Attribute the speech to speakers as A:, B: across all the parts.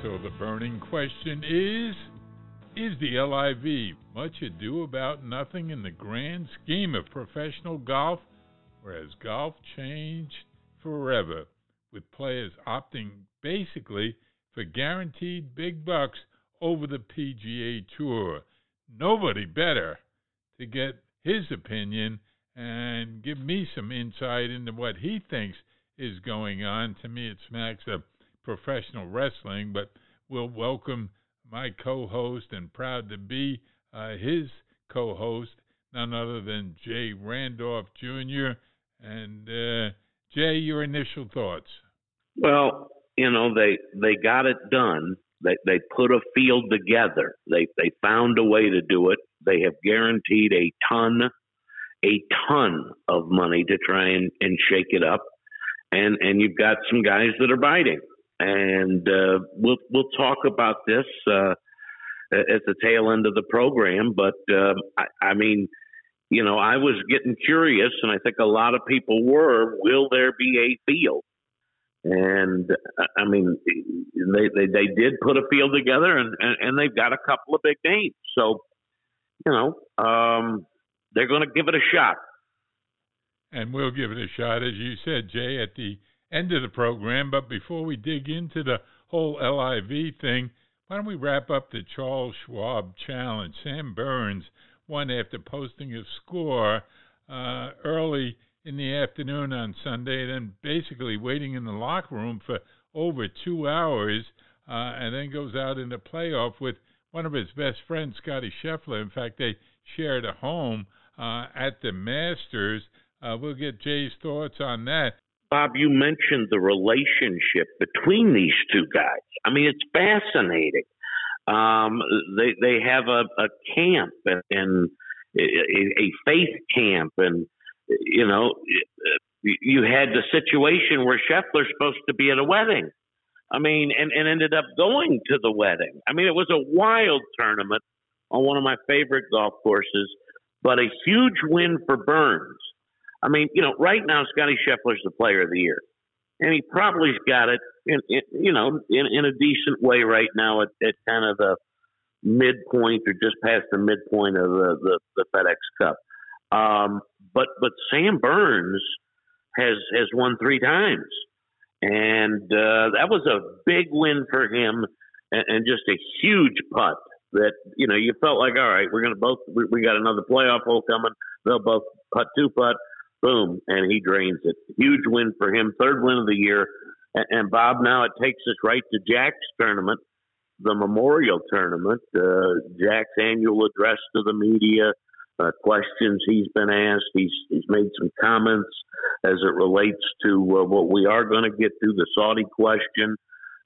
A: So the burning question is the LIV much ado about nothing in the grand scheme of professional golf, or has golf changed forever, with players opting basically for guaranteed big bucks over the PGA Tour? Nobody better to get his opinion and give me some insight into what he thinks is going on. To me, it smacks of professional wrestling, but we'll welcome my co-host, and proud to be his co-host, none other than Jay Randolph Jr. And Jay, your initial thoughts?
B: Well, they got it done. They put a field together. They found a way to do it. They have guaranteed a ton of money to try and shake it up. And you've got some guys that are biting. And we'll talk about this at the tail end of the program. But I was getting curious, and I think a lot of people were. Will there be a field? And I mean, they did put a field together, and they've got a couple of big names. So they're going to give it a shot.
A: And we'll give it a shot, as you said, Jay, at the end of the program. But before we dig into the whole LIV thing, why don't we wrap up the Charles Schwab Challenge? Sam Burns won after posting a score early in the afternoon on Sunday, then basically waiting in the locker room for over 2 hours, and then goes out in the playoff with one of his best friends, Scotty Scheffler. In fact, they shared a home at the Masters. We'll get Jay's thoughts on that.
B: Bob, you mentioned the relationship between these two guys. I mean, it's fascinating. They have a camp and a faith camp, and you had the situation where Scheffler's supposed to be at a wedding. I mean, and ended up going to the wedding. I mean, it was a wild tournament on one of my favorite golf courses, but a huge win for Burns. I mean, right now Scotty Scheffler's the player of the year, and he probably's got it in a decent way right now at kind of the midpoint or just past the midpoint of the FedEx Cup. But Sam Burns has won 3 times, and that was a big win for him, and just a huge putt that you felt like, all right, we're going to we got another playoff hole coming. They'll both putt 2-putt. Boom, and he drains it. Huge win for him, 3rd win of the year. And Bob, now it takes us right to Jack's tournament, the Memorial Tournament. Jack's annual address to the media, questions he's been asked. He's made some comments as it relates to what we are going to get through, the Saudi question.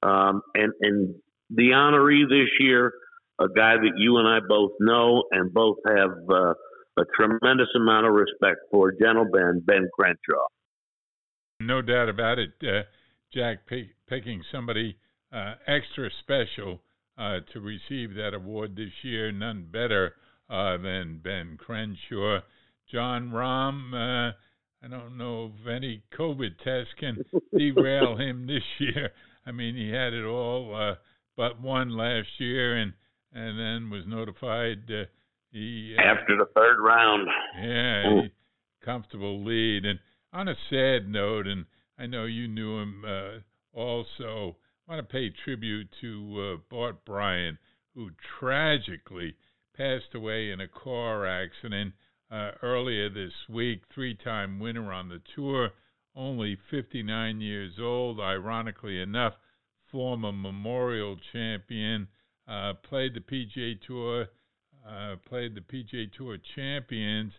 B: And the honoree this year, a guy that you and I both know and both have a tremendous amount of respect for, gentleman Ben Crenshaw.
A: No doubt about it. Jack picking somebody extra special to receive that award this year. None better than Ben Crenshaw. John Rahm, I don't know if any COVID test can derail him this year. I mean, he had it all but one last year, and then was notified
B: after the 3rd round.
A: Yeah, comfortable lead. And on a sad note, and I know you knew him also, I want to pay tribute to Bart Bryant, who tragically passed away in a car accident earlier this week. 3-time winner on the tour, only 59 years old, ironically enough, former Memorial champion, played the PGA Tour. Played the PGA Tour champions,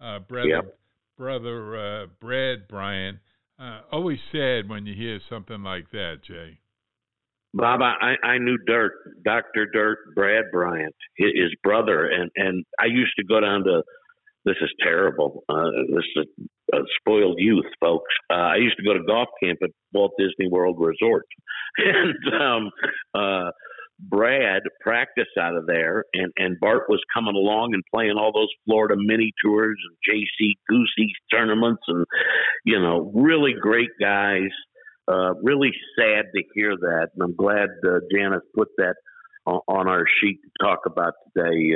A: brother Brad Bryant. Always sad when you hear something like that, Jay.
B: Bob, I knew Dr. Dirt Brad Bryant, his brother, and I used to go down to, this is terrible, this is a spoiled youth, folks. I used to go to golf camp at Walt Disney World Resort, and Brad practiced out of there, and Bart was coming along and playing all those Florida mini tours and JC Goosey tournaments, and really great guys. really sad to hear that, and I'm glad Janice put that on our sheet to talk about today.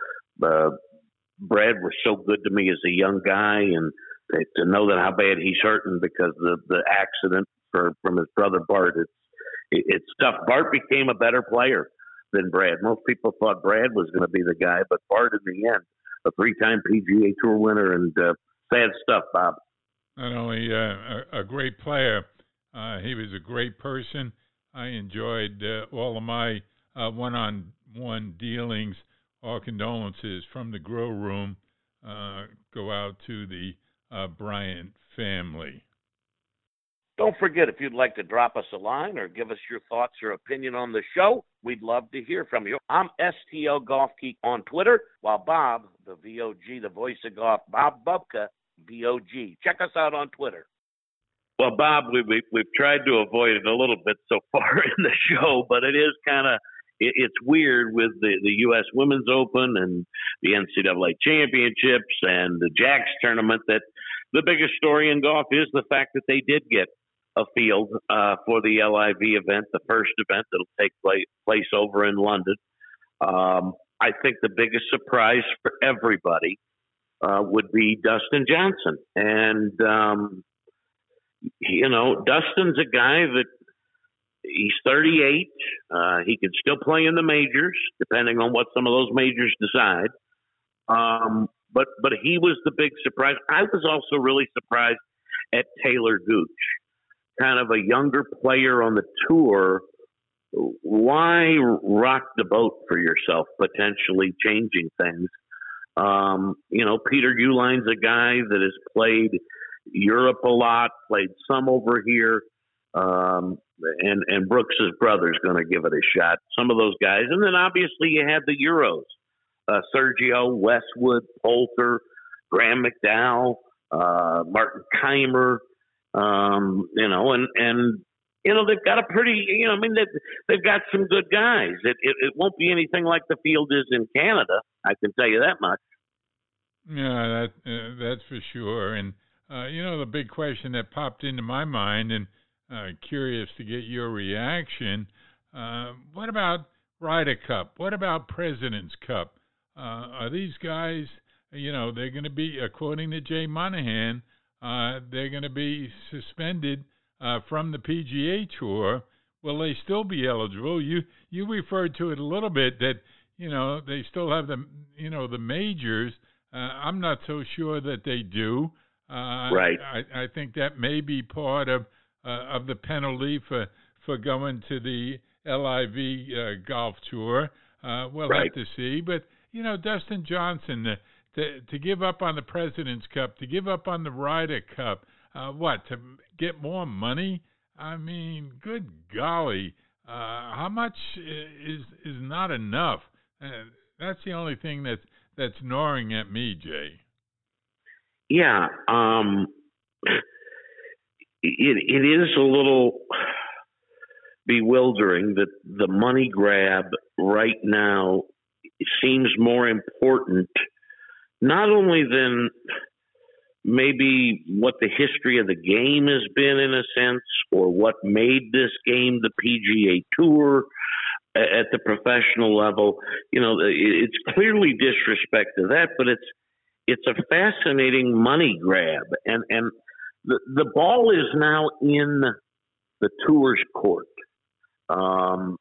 B: Brad was so good to me as a young guy, and to know that how bad he's hurting because of the accident from his brother Bart, it's tough. Bart became a better player than Brad. Most people thought Brad was going to be the guy, but Bart in the end, a 3-time PGA Tour winner, and sad stuff, Bob.
A: Not only a great player, he was a great person. I enjoyed all of my one-on-one dealings. All condolences from the Grow Room go out to the Bryant family.
B: Don't forget, if you'd like to drop us a line or give us your thoughts or opinion on the show, we'd love to hear from you. I'm STL Golf Geek on Twitter, while Bob, the VOG, the voice of golf, Bob Bubka, VOG. Check us out on Twitter. Well, Bob, we've tried to avoid it a little bit so far in the show, but it is kind of it's weird with the U.S. Women's Open and the NCAA Championships and the Jacks tournament that the biggest story in golf is the fact that they did get a field for the LIV event, the first event that'll take place over in London. I think the biggest surprise for everybody would be Dustin Johnson. And, Dustin's a guy that he's 38. He can still play in the majors, depending on what some of those majors decide. But he was the big surprise. I was also really surprised at Taylor Gooch, kind of a younger player on the tour. Why rock the boat for yourself, potentially changing things? Peter Uline's a guy that has played Europe a lot, played some over here. And Brooks's brother's going to give it a shot. Some of those guys. And then obviously you had the Euros. Sergio, Westwood, Poulter, Graham McDowell, Martin Keimer, they've got a pretty, they've got some good guys. It won't be anything like the field is in Canada. I can tell you that much.
A: Yeah, that's for sure. And, the big question that popped into my mind, and curious to get your reaction, what about Ryder Cup? What about President's Cup? Are these guys, they're going to be, according to Jay Monahan, they're going to be suspended from the PGA Tour. Will they still be eligible? You referred to it a little bit that, they still have the majors. I'm not so sure that they do.
B: Right.
A: I think that may be part of the penalty for going to the LIV golf tour. We'll have to see. But, Dustin Johnson, to give up on the President's Cup, to give up on the Ryder Cup, to get more money? I mean, good golly, how much is not enough? That's the only thing that's gnawing at me, Jay.
B: Yeah, it is a little bewildering that the money grab right now seems more important, not only than maybe what the history of the game has been in a sense, or what made this game the PGA Tour at the professional level. It's clearly disrespect to that, but it's a fascinating money grab, and the ball is now in the tour's court, and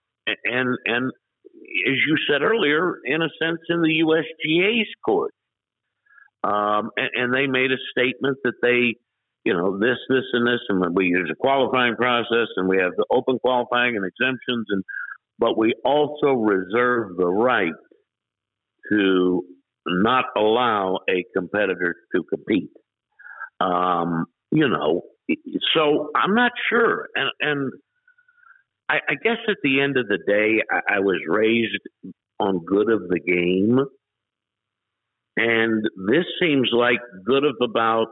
B: as you said earlier, in a sense, in the USGA's court, and they made a statement that they, this, and this, and we use a qualifying process, and we have the open qualifying and exemptions, but we also reserve the right to not allow a competitor to compete. So I'm not sure. And I guess at the end of the day, I was raised on good of the game. And this seems like good of about,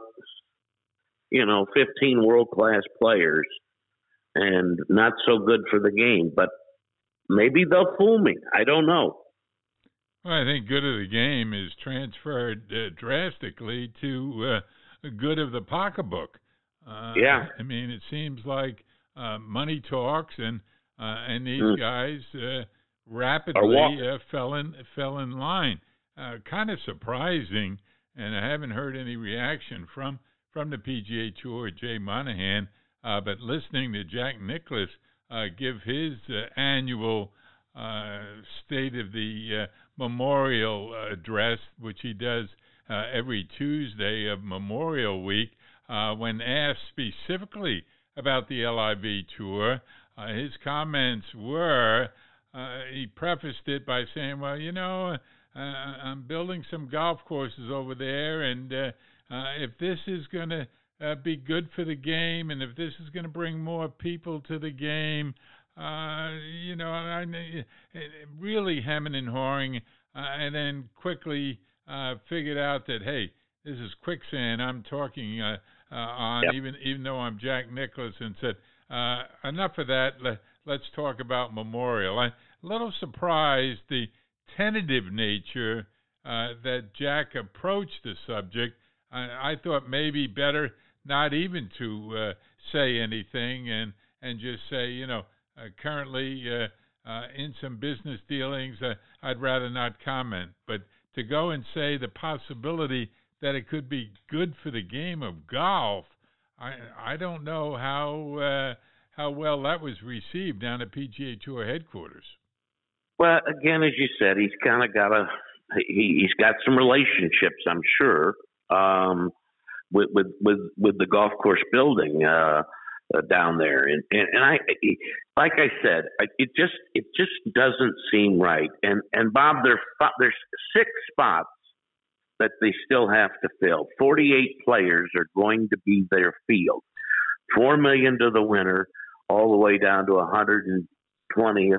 B: 15 world-class players and not so good for the game. But maybe they'll fool me. I don't know.
A: Well, I think good of the game is transferred drastically to good of the pocketbook.
B: Yeah.
A: I mean, it seems like money talks, and these guys rapidly fell in line. Kind of surprising, and I haven't heard any reaction from the PGA Tour, Jay Monahan, but listening to Jack Nicklaus give his annual State of the Memorial address, which he does every Tuesday of Memorial Week, when asked specifically about the LIV Tour, his comments were, he prefaced it by saying, well, I'm building some golf courses over there, and if this is going to be good for the game, and if this is going to bring more people to the game, really hemming and hawing, and then quickly figured out that, hey, this is quicksand I'm talking on, even though I'm Jack Nicklaus, and said, enough of that, let's talk about Memorial. I'm a little surprised the tentative nature that Jack approached the subject. I thought maybe better not even to say anything and just say, currently in some business dealings, I'd rather not comment. But to go and say the possibility that it could be good for the game of golf, I don't know how well that was received down at PGA Tour headquarters.
B: Well, again, as you said, he's kind of got he's got some relationships, I'm sure, with the golf course building down there, and I, like I said, it just doesn't seem right. And Bob, there's 6 spots that they still have to fill. 48 players are going to be their field. $4 million to the winner, all the way down to 120,000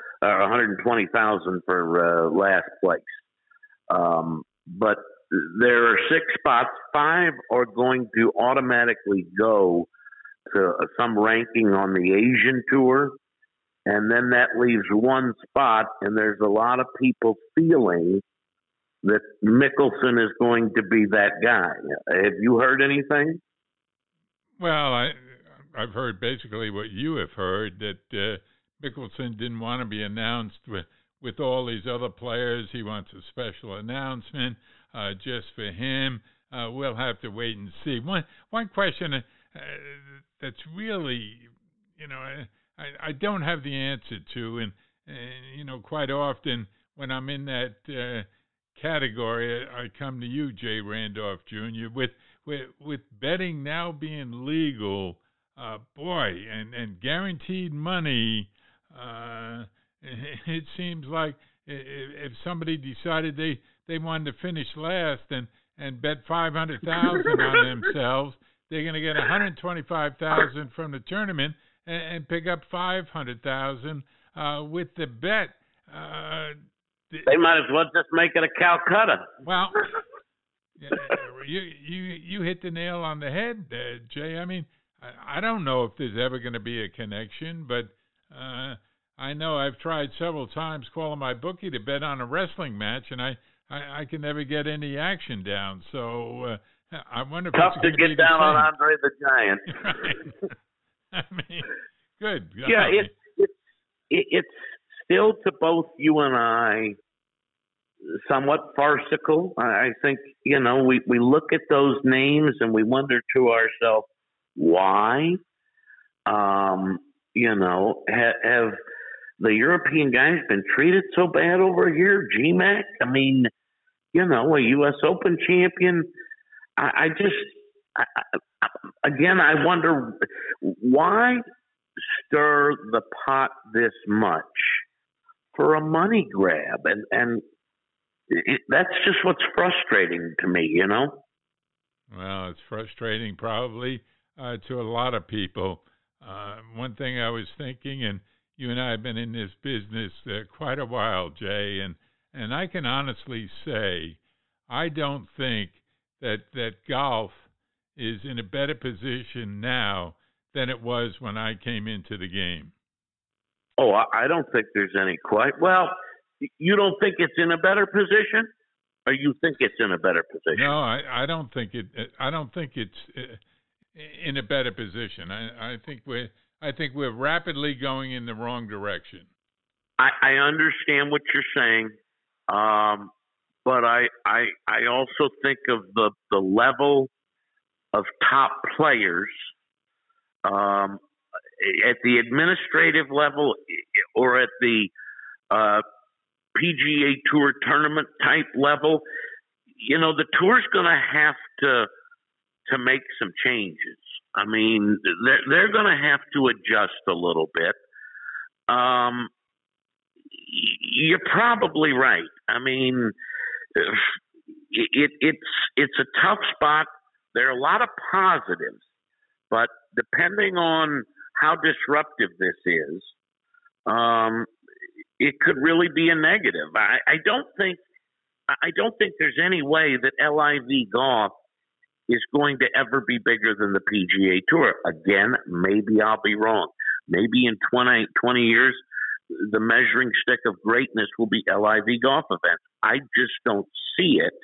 B: for last place. But there are 6 spots. 5 are going to automatically go to some ranking on the Asian Tour, and then that leaves 1 spot. And there's a lot of people feeling that Mickelson is going to be that guy. Have you heard anything?
A: Well, I've heard basically what you have heard, that Mickelson didn't want to be announced with all these other players. He wants a special announcement just for him. We'll have to wait and see. One question that's really, I don't have the answer to, and quite often when I'm in that category, I come to you, Jay Randolph Jr., with betting now being legal, and guaranteed money. It seems like if somebody decided they wanted to finish last and bet $500,000 on themselves, they're going to get $125,000 from the tournament and pick up $500,000 with the bet.
B: They might as well just make it a Calcutta.
A: Well, you hit the nail on the head, Jay. I mean, I don't know if there's ever going to be a connection, but I know I've tried several times calling my bookie to bet on a wrestling match, and I can never get any action down. So I wonder if
B: tough
A: it's
B: to get down on Andre the Giant.
A: Right. I mean, good.
B: Yeah, it's still, to both you and I, somewhat farcical. I think, we look at those names and we wonder to ourselves, why? Have the European guys been treated so bad over here? GMAC? I mean, a U.S. Open champion. I wonder, why stir the pot this much for a money grab? And that's just what's frustrating to me,
A: Well, it's frustrating probably to a lot of people. One thing I was thinking, and you and I have been in this business quite a while, Jay, and I can honestly say I don't think that golf is in a better position now than it was when I came into the game.
B: Oh, I don't think there's any quite. Well, you don't think it's in a better position, or you think it's in a better position?
A: No, I don't think it. I don't think it's in a better position. I think I think we're rapidly going in the wrong direction.
B: I understand what you're saying, but I also think of the level of top players at the administrative level or at the PGA Tour tournament type level. You know, the tour's going to have to make some changes. I mean, they're going to have to adjust a little bit. You're probably right. I mean, it's a tough spot. There are a lot of positives, but depending on how disruptive this is, it could really be a negative. I don't think there's any way that LIV Golf is going to ever be bigger than the PGA Tour. Again, maybe I'll be wrong. Maybe in 20 years, the measuring stick of greatness will be LIV Golf events. I just don't see it.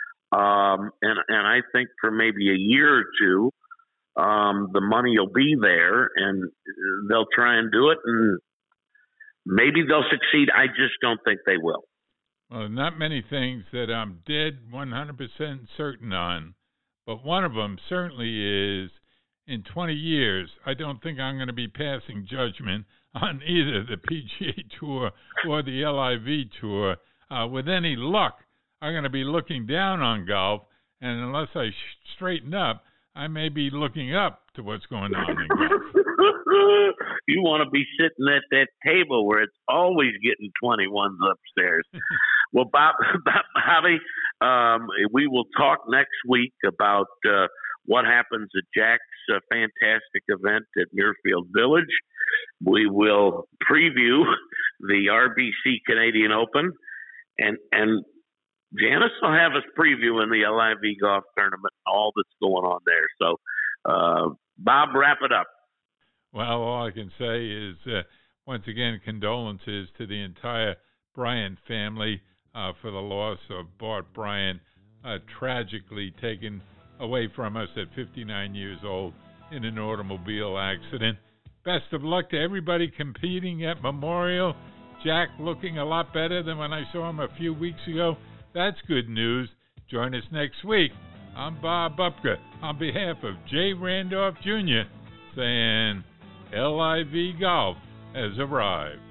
B: And I think for maybe a year or two, the money will be there and they'll try and do it, and maybe they'll succeed. I just don't think they will.
A: Well, not many things that I'm dead 100% certain on, but one of them certainly is in 20 years, I don't think I'm going to be passing judgment on either the PGA Tour or the LIV Tour. With any luck, I'm going to be looking down on golf, and unless I straighten up, I may be looking up to what's going on in golf.
B: You want to be sitting at that table where it's always getting 21s upstairs. Well, Bobby, we will talk next week about what happens at Jack's fantastic event at Muirfield Village. We will preview the RBC Canadian Open, and Janice will have us previewing the LIV Golf Tournament, all that's going on there. So, Bob, wrap it up.
A: Well, all I can say is, once again, condolences to the entire Bryant family for the loss of Bart Bryant, tragically taken away from us at 59 years old in an automobile accident. Best of luck to everybody competing at Memorial. Jack looking a lot better than when I saw him a few weeks ago. That's good news. Join us next week. I'm Bob Bupka on behalf of Jay Randolph Jr. saying LIV Golf has arrived.